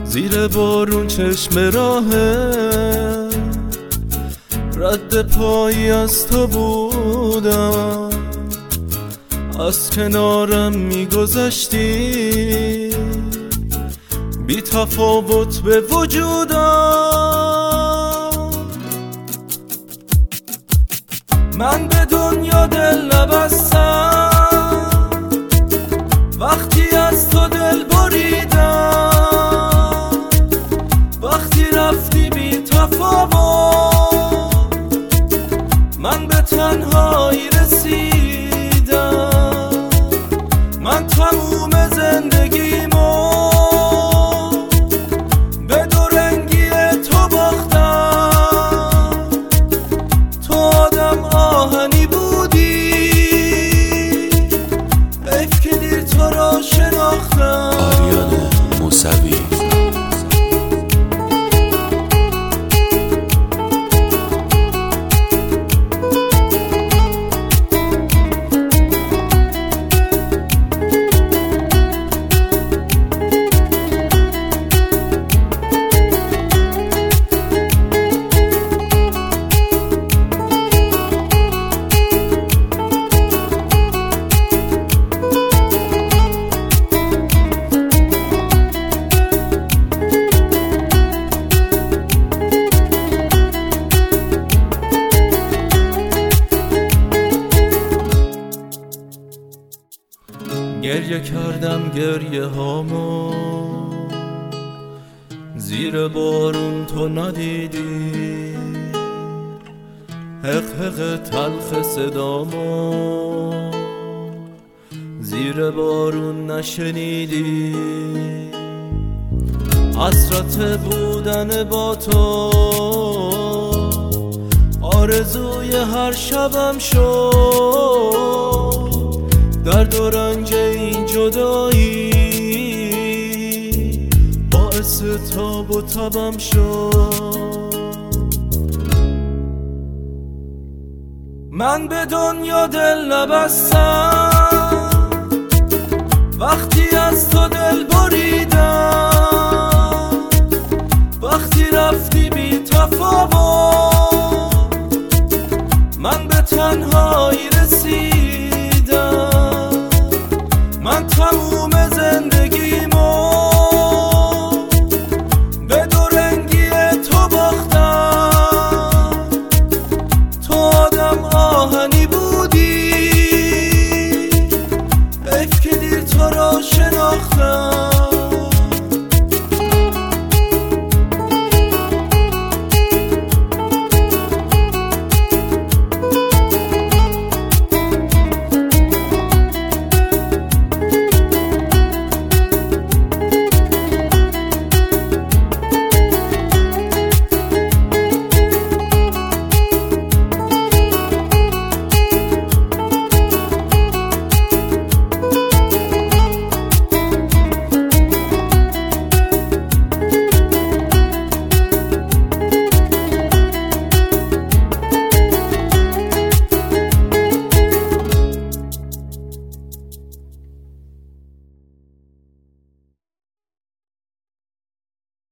زیر بارون چشم راهه رد پایی از تو بودم، از کنارم میگذشتی بی تفاوت به وجودم. من به دنیا دل نبستم وقتی از تو دل بریدم، وقتی رفتی بی تفاوت من به تنهایی رسیدم. من تموم زندگیمو به دو رنگی تو باختم. تو آدم آهنی بودی، حیف که دیر تو را شناختم. آریان موسوی. گریه کردم گریه هامو زیر بارون تو ندیدی، حق حق تلخ صدامو زیر بارون نشنیدی. حسرت بودن با تو آرزوی هر شبم شد، درد و رنج این جدایی باعث تاب و تبم شد. من به دنیا دل نبستم وقتی از تو دل بریدم،